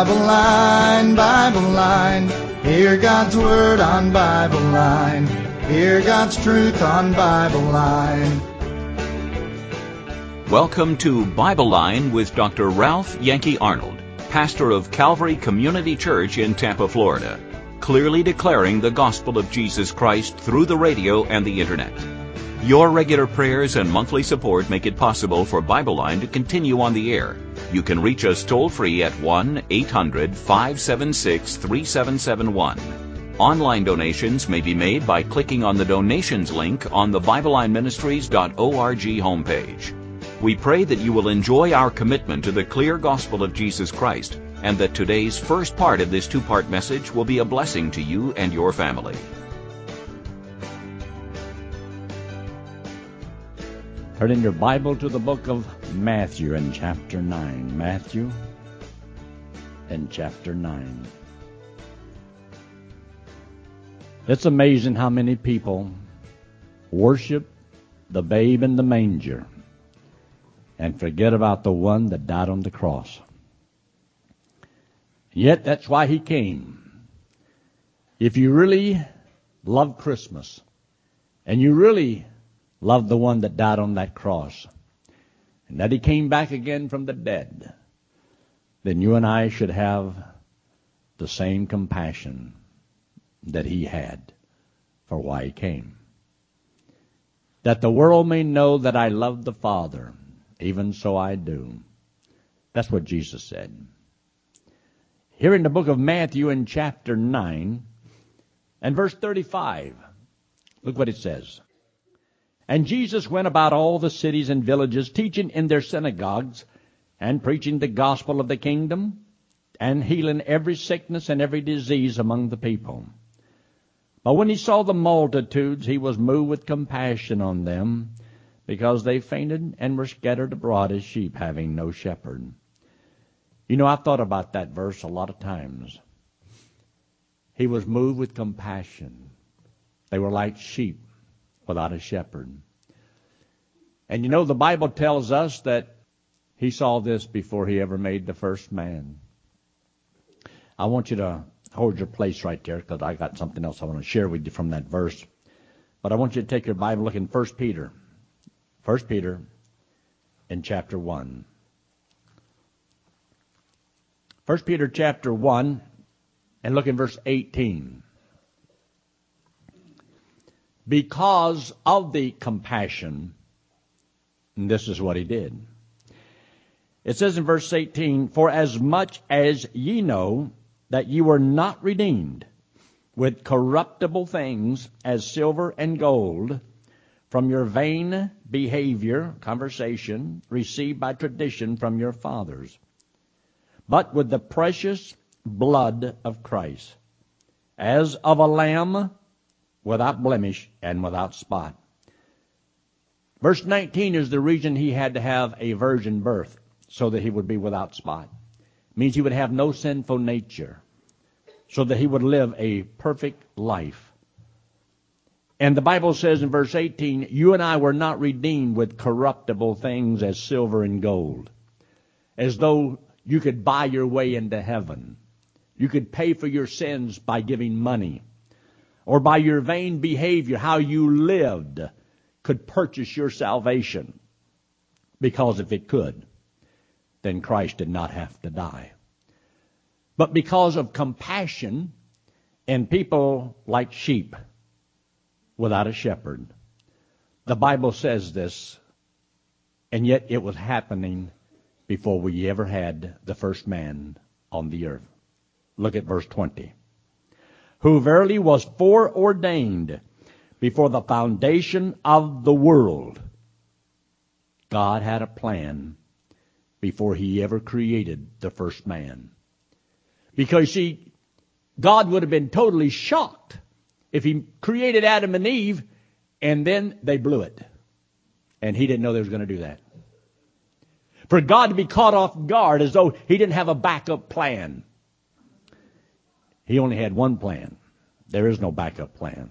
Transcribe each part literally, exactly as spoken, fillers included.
Bible Line, Bible Line. Hear God's Word on Bible Line. Hear God's truth on Bible Line. Welcome to Bible Line with Doctor Ralph Yankee Arnold, pastor of Calvary Community Church in Tampa, Florida, clearly declaring the gospel of Jesus Christ through the radio and the internet. Your regular prayers and monthly support make it possible for Bible Line to continue on the air. You can reach us toll-free at one eight hundred five seven six three seven seven one. Online donations may be made by clicking on the donations link on the Bible Line Ministries dot org homepage. We pray that you will enjoy our commitment to the clear gospel of Jesus Christ, and that today's first part of this two-part message will be a blessing to you and your family. Turn in your Bible to the book of Matthew in chapter nine. Matthew in chapter nine. It's amazing how many people worship the babe in the manger and forget about the one that died on the cross. Yet that's why he came. If you really love Christmas and you really love the one that died on that cross and that he came back again from the dead, then you and I should have the same compassion that he had for why he came. That the world may know that I love the Father, even so I do. That's what Jesus said. Here in the book of Matthew in chapter nine and verse thirty-five, look what it says. And Jesus went about all the cities and villages, teaching in their synagogues and preaching the gospel of the kingdom and healing every sickness and every disease among the people. But when he saw the multitudes, he was moved with compassion on them, because they fainted and were scattered abroad as sheep having no shepherd. You know, I've thought about that verse a lot of times. He was moved with compassion. They were like sheep without a shepherd. And you know, the Bible tells us that he saw this before he ever made the first man. I want you to hold your place right there, because I got something else I want to share with you from that verse. But I want you to take your Bible, look in First Peter. First Peter in chapter one. First Peter chapter one, and look in verse eighteen. Because of the compassion, and this is what he did. It says in verse eighteen, For as much as ye know that ye were not redeemed with corruptible things as silver and gold, from your vain behavior, conversation, received by tradition from your fathers, but with the precious blood of Christ, as of a lamb without blemish and without spot. Verse nineteen is the reason he had to have a virgin birth, so that he would be without spot. It means he would have no sinful nature, so that he would live a perfect life. And the Bible says in verse eighteen, you and I were not redeemed with corruptible things as silver and gold, as though you could buy your way into heaven. You could pay for your sins by giving money, or by your vain behavior, how you lived, could purchase your salvation. Because if it could, then Christ did not have to die. But because of compassion and people like sheep without a shepherd. The Bible says this, and yet it was happening before we ever had the first man on the earth. Look at verse twenty. Who verily was foreordained before the foundation of the world. God had a plan before he ever created the first man. Because, see, God would have been totally shocked if he created Adam and Eve and then they blew it. And he didn't know they was going to do that. For God to be caught off guard as though he didn't have a backup plan. He only had one plan. There is no backup plan.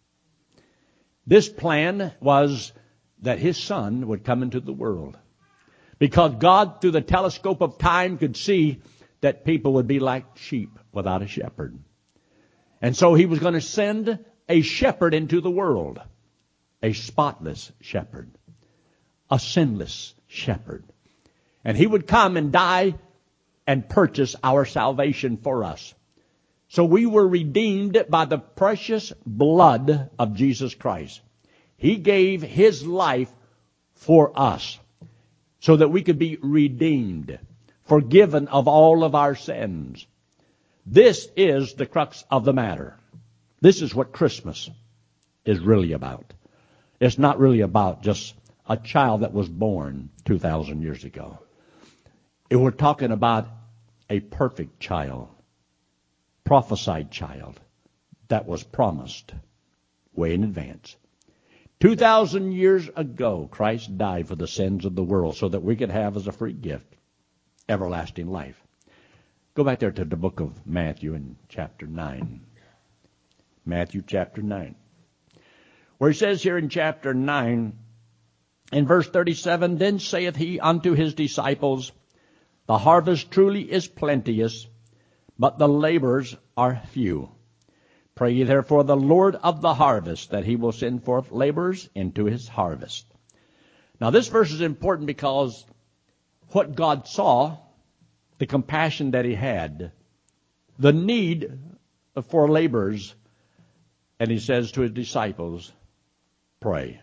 This plan was that his son would come into the world. Because God, through the telescope of time, could see that people would be like sheep without a shepherd. And so he was going to send a shepherd into the world, a spotless shepherd, a sinless shepherd. And he would come and die and purchase our salvation for us. So we were redeemed by the precious blood of Jesus Christ. He gave his life for us so that we could be redeemed, forgiven of all of our sins. This is the crux of the matter. This is what Christmas is really about. It's not really about just a child that was born two thousand years ago. We're talking about a perfect child, prophesied child that was promised way in advance. two thousand years ago, Christ died for the sins of the world so that we could have as a free gift everlasting life. Go back there to the book of Matthew in chapter nine. Matthew chapter nine. Where he says here in chapter nine, in verse thirty-seven, Then saith he unto his disciples, The harvest truly is plenteous, but the laborers are few. Pray ye therefore the Lord of the harvest, that he will send forth laborers into his harvest. Now this verse is important because what God saw, the compassion that he had, the need for laborers, and he says to his disciples, pray.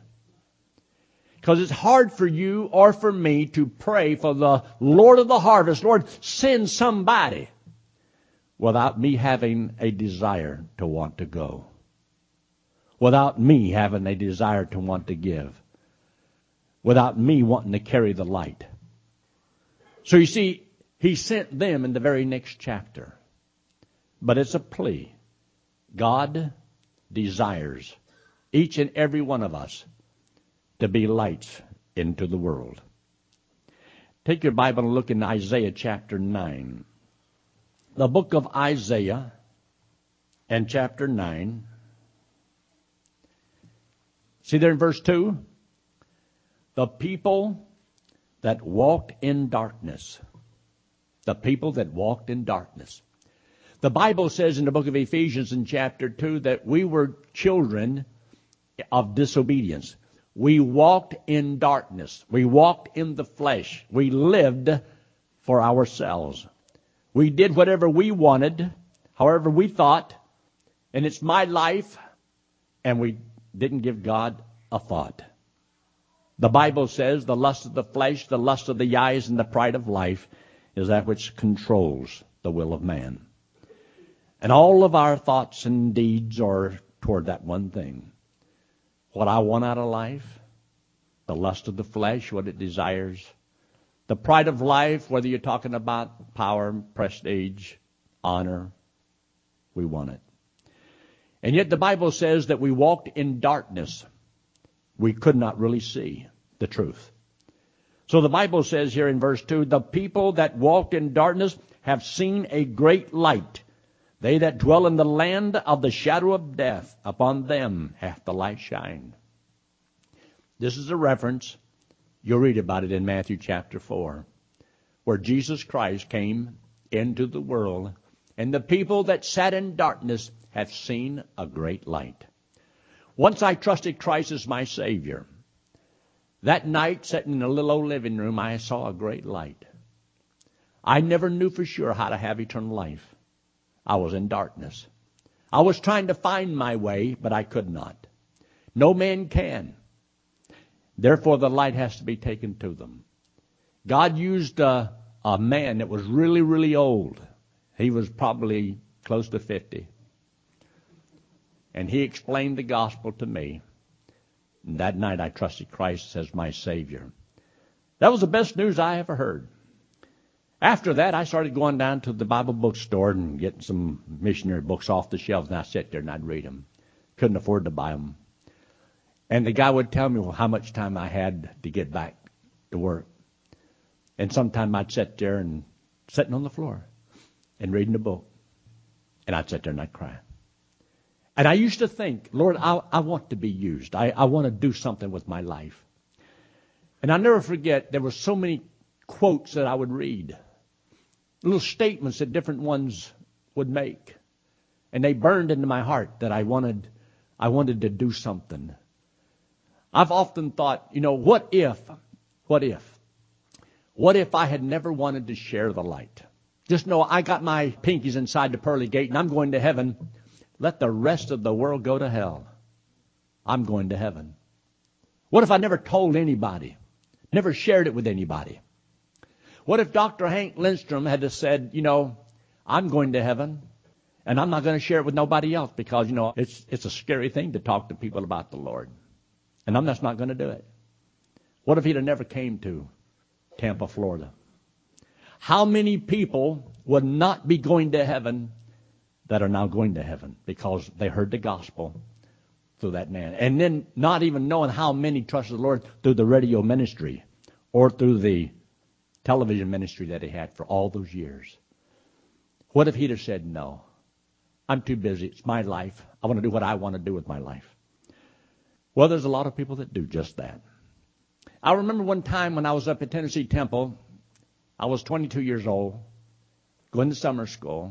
Because it's hard for you or for me to pray for the Lord of the harvest, Lord, send somebody, without me having a desire to want to go. Without me having a desire to want to give. Without me wanting to carry the light. So you see, he sent them in the very next chapter. But it's a plea. God desires each and every one of us to be lights into the world. Take your Bible and look in Isaiah chapter nine. The book of Isaiah and chapter nine. See there in verse two? The people that walked in darkness. The people that walked in darkness. The Bible says in the book of Ephesians in chapter two that we were children of disobedience. We walked in darkness. We walked in the flesh. We lived for ourselves. We did whatever we wanted, however we thought, and it's my life, and we didn't give God a thought. The Bible says the lust of the flesh, the lust of the eyes, and the pride of life is that which controls the will of man. And all of our thoughts and deeds are toward that one thing. What I want out of life, the lust of the flesh, what it desires, the pride of life, whether you're talking about power, prestige, honor, we want it. And yet the Bible says that we walked in darkness. We could not really see the truth. So the Bible says here in verse two, the people that walked in darkness have seen a great light. They that dwell in the land of the shadow of death, upon them hath the light shined. This is a reference. You'll read about it in Matthew chapter four, where Jesus Christ came into the world, and the people that sat in darkness have seen a great light. Once I trusted Christ as my Savior. That night, sitting in a little old living room, I saw a great light. I never knew for sure how to have eternal life. I was in darkness. I was trying to find my way, but I could not. No man can. Therefore, the light has to be taken to them. God used a, a man that was really, really old. He was probably close to fifty. And he explained the gospel to me. And that night I trusted Christ as my Savior. That was the best news I ever heard. After that, I started going down to the Bible bookstore and getting some missionary books off the shelves, and I'd sit there and I'd read them. Couldn't afford to buy them. And the guy would tell me well, how much time I had to get back to work. And sometime I'd sit there and sitting on the floor and reading the book. And I'd sit there and I'd cry. And I used to think, Lord, I, I want to be used. I, I want to do something with my life. And I'll never forget, there were so many quotes that I would read. little statements that different ones would make. And they burned into my heart that I wanted, I wanted to do something. I've often thought, you know, what if, what if, what if I had never wanted to share the light? Just know I got my pinkies inside the pearly gate and I'm going to heaven. Let the rest of the world go to hell. I'm going to heaven. What if I never told anybody? Never shared it with anybody? What if Doctor Hank Lindstrom had just said, you know, I'm going to heaven and I'm not going to share it with nobody else because, you know, it's it's a scary thing to talk to people about the Lord. And I'm just not going to do it. What if he'd have never came to Tampa, Florida? How many people would not be going to heaven that are now going to heaven because they heard the gospel through that man? And then not even knowing how many trusted the Lord through the radio ministry or through the television ministry that he had for all those years. What if he'd have said, no, I'm too busy. It's my life. I want to do what I want to do with my life. Well, there's a lot of people that do just that. I remember one time when I was up at Tennessee Temple, I was twenty-two years old, going to summer school,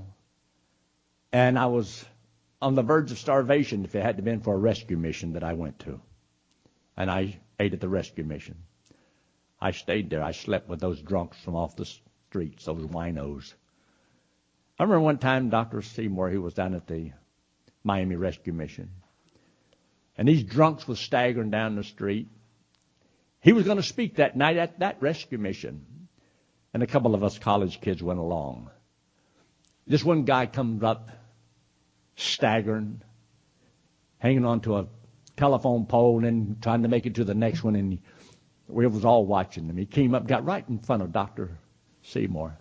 and I was on the verge of starvation if it hadn't been for a rescue mission that I went to. And I ate at the rescue mission. I stayed there. I slept with those drunks from off the streets, those winos. I remember one time Doctor Seymour, he was down at the Miami Rescue Mission. And these drunks was staggering down the street. He was going to speak that night at that rescue mission. And a couple of us college kids went along. This one guy comes up, staggering, hanging on to a telephone pole and then trying to make it to the next one. And he, we was all watching him. He came up, got right in front of Doctor Seymour.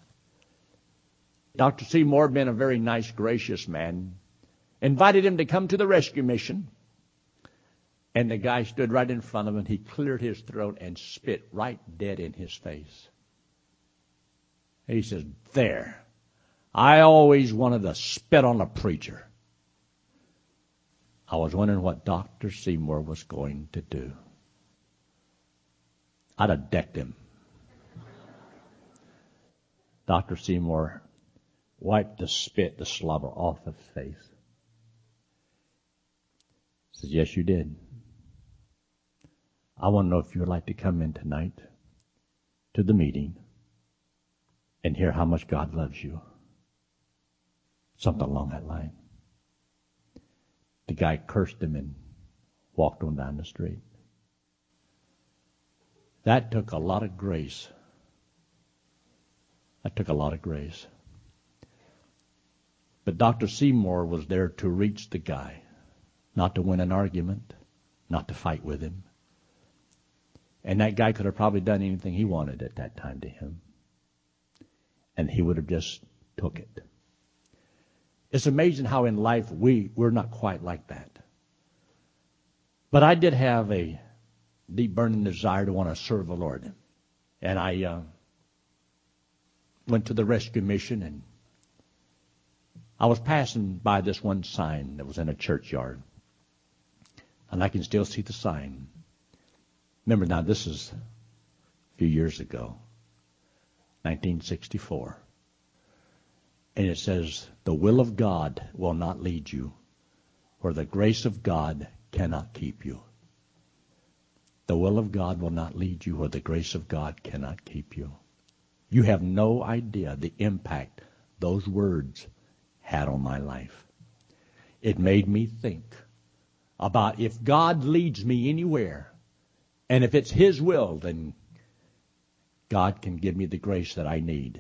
Doctor Seymour, being a very nice, gracious man, invited him to come to the rescue mission. And the guy stood right in front of him. He cleared his throat and spit right dead in his face. He says, there, I always wanted to spit on a preacher. I was wondering what Doctor Seymour was going to do. I'd have decked him. Doctor Seymour wiped the spit, the slobber off his face. He says, yes, you did. I want to know if you would like to come in tonight to the meeting and hear how much God loves you. Something along that line. The guy cursed him and walked on down the street. That took a lot of grace. That took a lot of grace. But Doctor Seymour was there to reach the guy, not to win an argument, not to fight with him. And that guy could have probably done anything he wanted at that time to him. And he would have just took it. It's amazing how in life we, we're not quite like that. But I did have a deep burning desire to want to serve the Lord. And I uh, went to the rescue mission, and I was passing by this one sign that was in a churchyard. And I can still see the sign. Remember now, this is a few years ago, nineteen sixty-four. And it says, the will of God will not lead you, or the grace of God cannot keep you. The will of God will not lead you, or the grace of God cannot keep you. You have no idea the impact those words had on my life. It made me think about if God leads me anywhere, and if it's His will, then God can give me the grace that I need.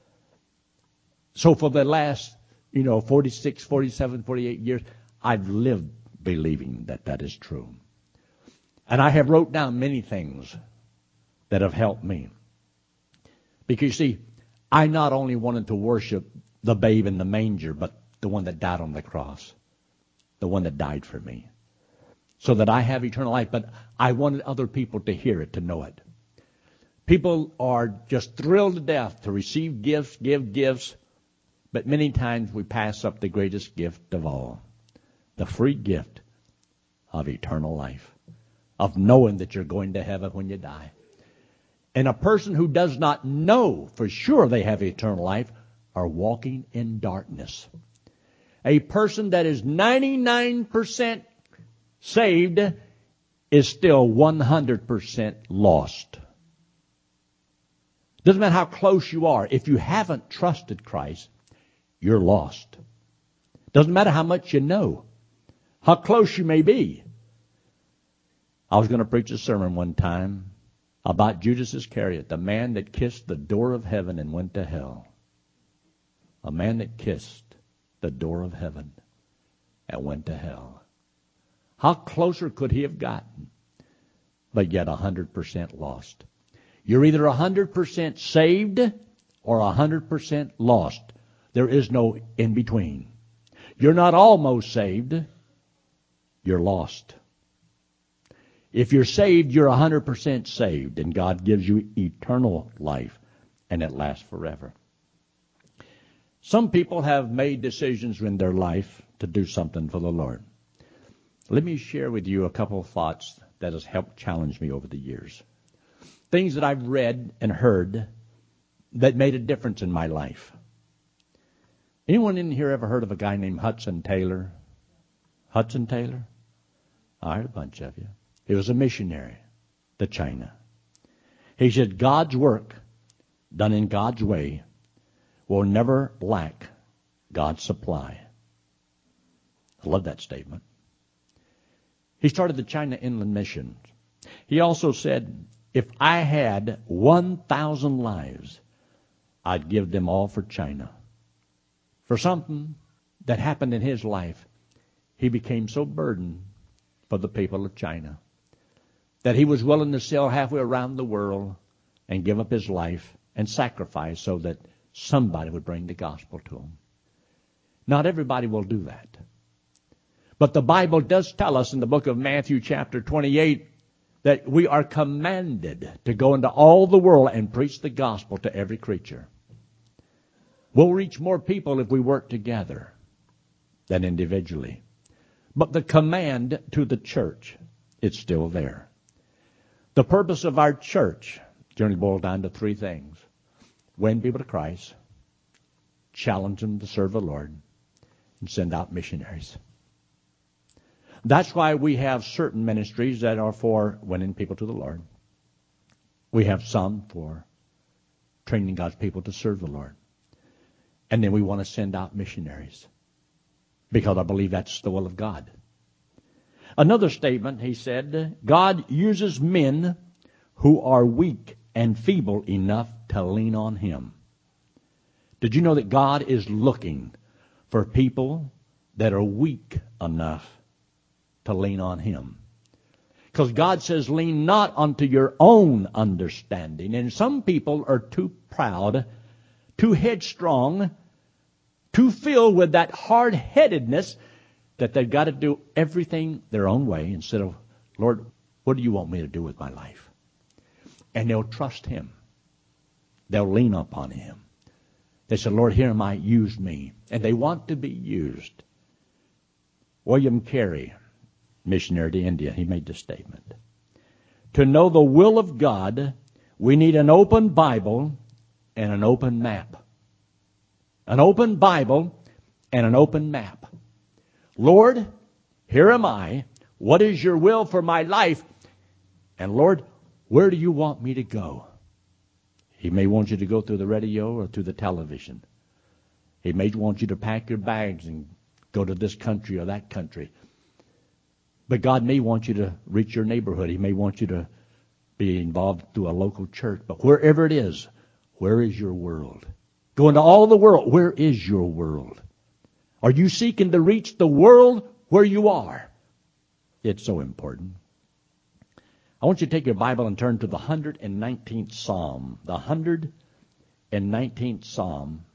So for the last, you know, forty-six, forty-seven, forty-eight years, I've lived believing that that is true. And I have wrote down many things that have helped me. Because you see, I not only wanted to worship the babe in the manger, but the one that died on the cross. The one that died for me. So that I have eternal life. But I wanted other people to hear it, to know it. People are just thrilled to death to receive gifts, give gifts. But many times we pass up the greatest gift of all. The free gift of eternal life. Of knowing that you're going to heaven when you die. And a person who does not know for sure they have eternal life are walking in darkness. A person that is ninety-nine percent saved is still one hundred percent lost. Doesn't matter how close you are. If you haven't trusted Christ, you're lost. Doesn't matter how much you know, how close you may be. I was going to preach a sermon one time about Judas Iscariot, the man that kissed the door of heaven and went to hell. A man that kissed the door of heaven and went to hell. How closer could he have gotten? But yet one hundred percent lost. You're either one hundred percent saved or one hundred percent lost. There is no in between. You're not almost saved. You're lost. If you're saved, you're one hundred percent saved, and God gives you eternal life, and it lasts forever. Some people have made decisions in their life to do something for the Lord. Let me share with you a couple of thoughts that has helped challenge me over the years. Things that I've read and heard that made a difference in my life. Anyone in here ever heard of a guy named Hudson Taylor? Hudson Taylor? I heard a bunch of you. He was a missionary to China. He said, God's work done in God's way will never lack God's supply. I love that statement. He started the China Inland Mission. He also said, if I had one thousand lives, I'd give them all for China. For something that happened in his life, he became so burdened for the people of China that he was willing to sail halfway around the world and give up his life and sacrifice so that somebody would bring the gospel to him. Not everybody will do that. But the Bible does tell us in the book of Matthew chapter twenty-eight that we are commanded to go into all the world and preach the gospel to every creature. We'll reach more people if we work together than individually. But the command to the church, it's still there. The purpose of our church generally boils down to three things. Win people to Christ, challenge them to serve the Lord, and send out missionaries. That's why we have certain ministries that are for winning people to the Lord. We have some for training God's people to serve the Lord. And then we want to send out missionaries because I believe that's the will of God. Another statement, he said, God uses men who are weak and feeble enough to lean on Him. Did you know that God is looking for people that are weak enough to lean on Him? Because God says, lean not unto your own understanding. And some people are too proud, too headstrong, too filled with that hard-headedness that they've got to do everything their own way instead of, Lord, what do you want me to do with my life? And they'll trust Him. They'll lean upon Him. They say, Lord, here am I, use me. And they want to be used. William Carey, missionary to India, he made this statement. To know the will of God, we need an open Bible and an open map. An open Bible and an open map. Lord, here am I. What is your will for my life? And Lord, where do you want me to go? He may want you to go through the radio or through the television. He may want you to pack your bags and go to this country or that country. But God may want you to reach your neighborhood. He may want you to be involved through a local church. But wherever it is, where is your world? Go into all the world. Where is your world? Are you seeking to reach the world where you are? It's so important. I want you to take your Bible and turn to the one hundred nineteenth Psalm. The one hundred nineteenth Psalm.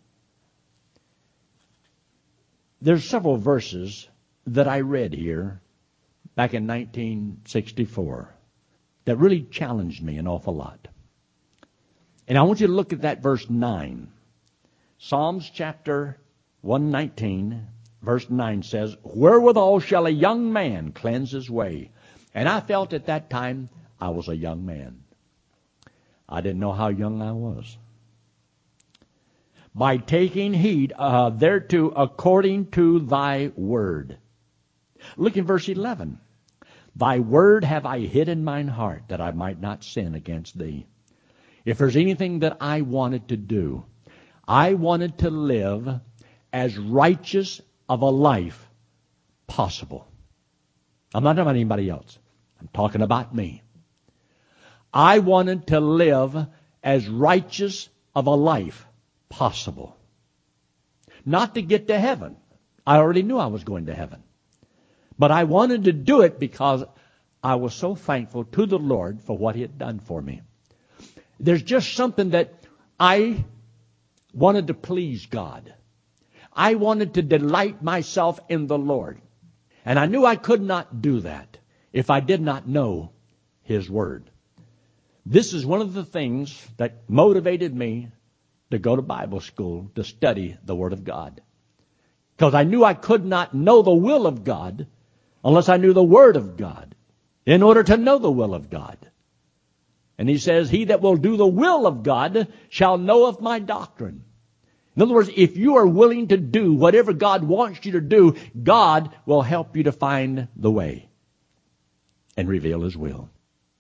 There's several verses that I read here back in nineteen sixty-four that really challenged me an awful lot. And I want you to look at that verse nine. Psalms chapter one nineteen, verse nine says, wherewithal shall a young man cleanse his way? And I felt at that time I was a young man. I didn't know how young I was. by taking heed uh, thereto according to thy word. Look in verse eleven. Thy word have I hid in mine heart, that I might not sin against thee. If there's anything that I wanted to do, I wanted to live as righteous of a life possible. I'm not talking about anybody else. I'm talking about me. I wanted to live as righteous of a life possible. Not to get to heaven. I already knew I was going to heaven. But I wanted to do it because I was so thankful to the Lord for what He had done for me. There's just something that I wanted to please God. I wanted to delight myself in the Lord. And I knew I could not do that if I did not know His Word. This is one of the things that motivated me to go to Bible school, to study the Word of God. Because I knew I could not know the will of God unless I knew the Word of God in order to know the will of God. And He says, he that will do the will of God shall know of my doctrine. In other words, if you are willing to do whatever God wants you to do, God will help you to find the way and reveal His will.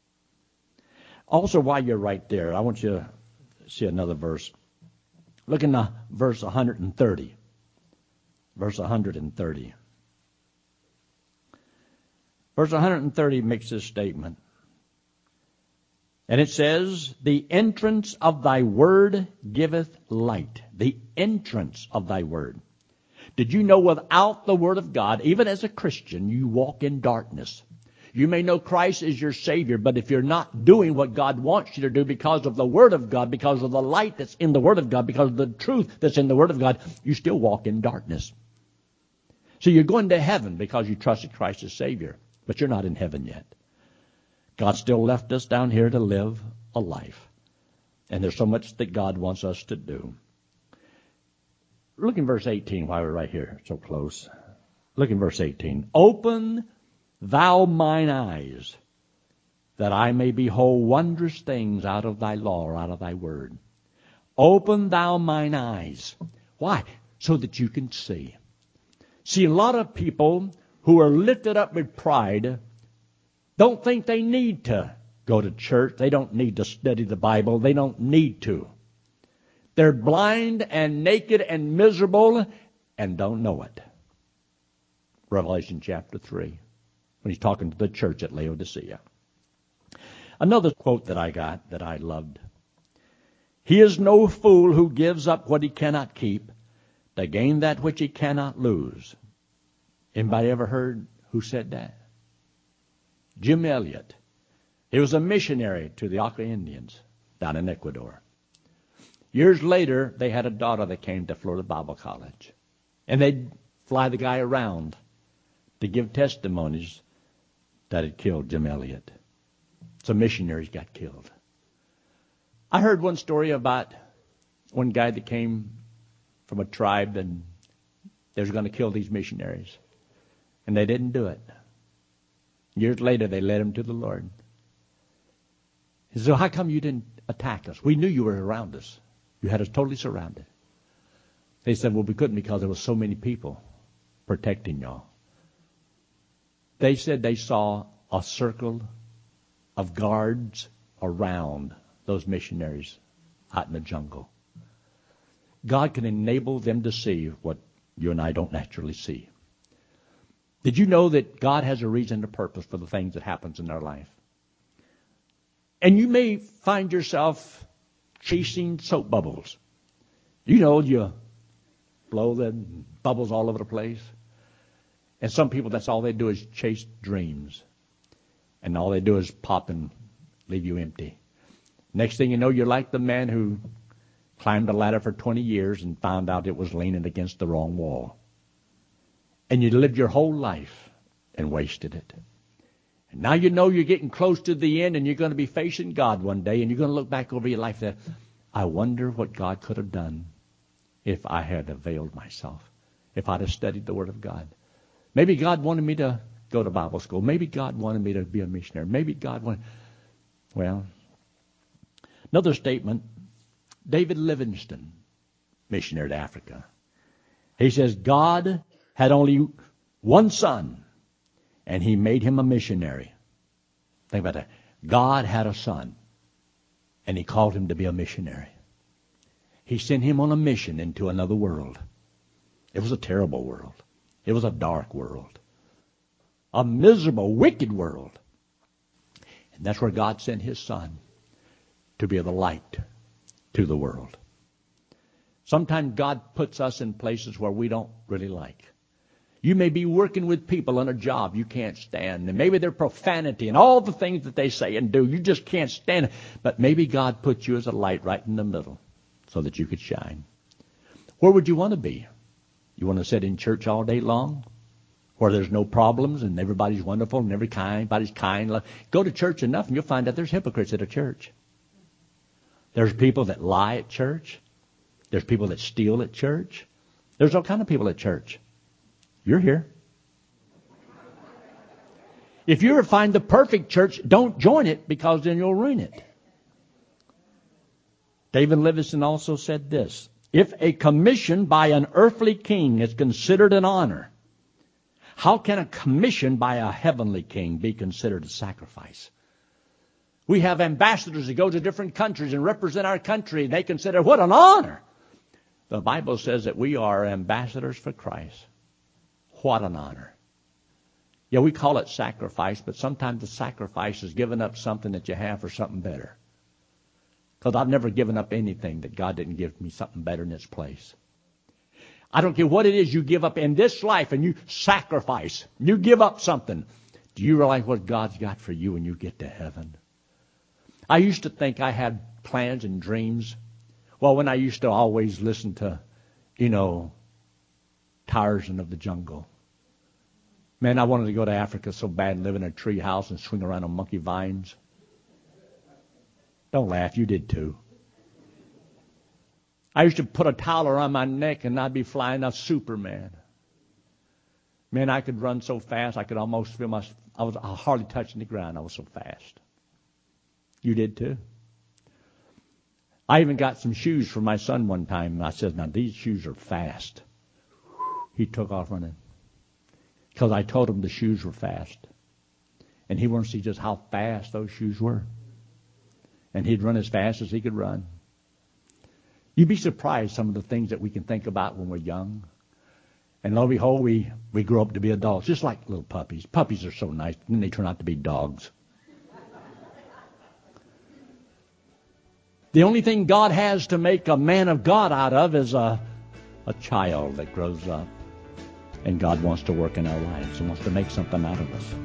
Also, while you're right there, I want you to see another verse. Look in the verse one hundred thirty. Verse one hundred thirty. Verse one hundred thirty makes this statement. And it says, the entrance of thy word giveth light. The entrance of thy word. Did you know without the word of God, even as a Christian, you walk in darkness? You may know Christ is your Savior, but if you're not doing what God wants you to do because of the Word of God, because of the light that's in the Word of God, because of the truth that's in the Word of God, you still walk in darkness. So you're going to heaven because you trusted Christ as Savior, but you're not in heaven yet. God still left us down here to live a life. And there's so much that God wants us to do. Look in verse eighteen while we're right here, so close. Look in verse eighteen. Open thou mine eyes, that I may behold wondrous things out of thy law, or out of thy word. Open thou mine eyes. Why? So that you can see. See, a lot of people who are lifted up with pride don't think they need to go to church. They don't need to study the Bible. They don't need to. They're blind and naked and miserable and don't know it. Revelation chapter three, when he's talking to the church at Laodicea. Another quote that I got that I loved. He is no fool who gives up what he cannot keep to gain that which he cannot lose. Anybody ever heard who said that? Jim Elliot. He was a missionary to the Auca Indians down in Ecuador. Years later, they had a daughter that came to Florida Bible College. And they'd fly the guy around to give testimonies that had killed Jim Elliot. Some missionaries got killed. I heard one story about one guy that came from a tribe and they was going to kill these missionaries. And they didn't do it. Years later, they led him to the Lord. He said, so how come you didn't attack us? We knew you were around us. You had us totally surrounded. They said, well, we couldn't because there were so many people protecting y'all. They said they saw a circle of guards around those missionaries out in the jungle. God can enable them to see what you and I don't naturally see. Did you know that God has a reason and a purpose for the things that happens in our life? And you may find yourself chasing soap bubbles. You know, you blow the bubbles all over the place. And some people, that's all they do is chase dreams. And all they do is pop and leave you empty. Next thing you know, you're like the man who climbed a ladder for twenty years and found out it was leaning against the wrong wall. And you lived your whole life and wasted it. And now you know you're getting close to the end and you're going to be facing God one day and you're going to look back over your life and say, I wonder what God could have done if I had availed myself, if I'd have studied the Word of God. Maybe God wanted me to go to Bible school. Maybe God wanted me to be a missionary. Maybe God wanted... Well, another statement, David Livingstone. missionary to Africa. He says God had only one son, and he made him a missionary. Think about that. God had a son, and he called him to be a missionary. He sent him on a mission into another world. It was a terrible world. It was a dark world. A miserable, wicked world. And that's where God sent his son, to be the light to the world. Sometimes God puts us in places where we don't really like. You may be working with people on a job you can't stand, and maybe their profanity and all the things that they say and do, you just can't stand it. But maybe God put you as a light right in the middle so that you could shine. Where would you want to be? You want to sit in church all day long, where there's no problems and everybody's wonderful and every kind, everybody's kind? Go to church enough and you'll find out there's hypocrites at a church. There's people that lie at church. There's people that steal at church. There's all kind of people at church. You're here. If you ever find the perfect church, don't join it, because then you'll ruin it. David Livingstone also said this: if a commission by an earthly king is considered an honor, how can a commission by a heavenly king be considered a sacrifice? We have ambassadors that go to different countries and represent our country, and they consider what an honor. The Bible says that we are ambassadors for Christ. What an honor. Yeah, we call it sacrifice, but sometimes the sacrifice is giving up something that you have for something better. Because I've never given up anything that God didn't give me something better in its place. I don't care what it is you give up in this life, and you sacrifice. You give up something. Do you realize what God's got for you when you get to heaven? I used to think I had plans and dreams. Well, when I used to always listen to, you know, Tarzan of the jungle. Man, I wanted to go to Africa so bad and live in a tree house and swing around on monkey vines. Don't laugh, you did too. I used to put a towel around my neck and I'd be flying a Superman. Man, I could run so fast I could almost feel my, I was hardly touching the ground. I was so fast. You did too. I even got some shoes for my son one time, and I said, now these shoes are fast. He took off running because I told him the shoes were fast. And he wanted to see just how fast those shoes were. And he'd run as fast as he could run. You'd be surprised some of the things that we can think about when we're young. And lo and behold, we, we grow up to be adults, just like little puppies. Puppies are so nice, and then they turn out to be dogs. The only thing God has to make a man of God out of is a, a child that grows up. And God wants to work in our lives and wants to make something out of us.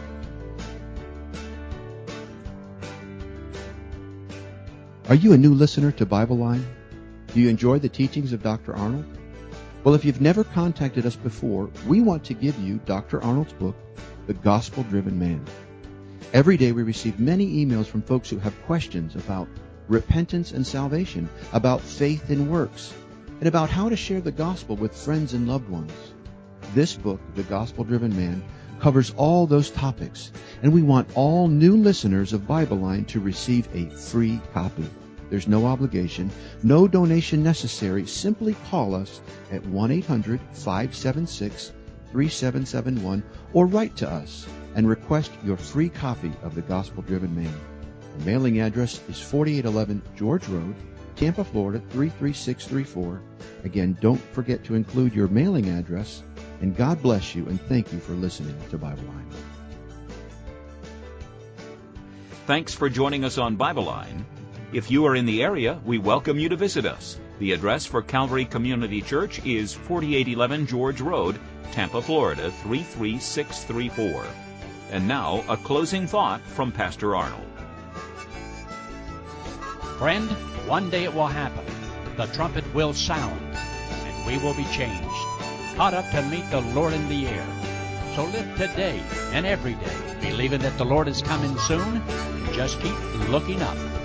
Are you a new listener to Bible Line? Do you enjoy the teachings of Doctor Arnold? Well, if you've never contacted us before, we want to give you Doctor Arnold's book, The Gospel-Driven Man. Every day we receive many emails from folks who have questions about repentance and salvation, about faith and works, and about how to share the gospel with friends and loved ones. This book, The Gospel-Driven Man, covers all those topics, and we want all new listeners of Bible Line to receive a free copy. There's no obligation, no donation necessary. Simply call us at one eight hundred five seven six three seven seven one or write to us and request your free copy of The Gospel-Driven Man. The mailing address is forty-eight eleven George Road, Tampa, Florida three three six three four. Again, don't forget to include your mailing address, and God bless you and thank you for listening to Bible Line. Thanks for joining us on Bible Line. If you are in the area, we welcome you to visit us. The address for Calvary Community Church is forty-eight eleven George Road, Tampa, Florida three three six three four. And now, a closing thought from Pastor Arnold. Friend, one day it will happen. The trumpet will sound, and we will be changed, caught up to meet the Lord in the air. So live today and every day, believing that the Lord is coming soon, and just keep looking up.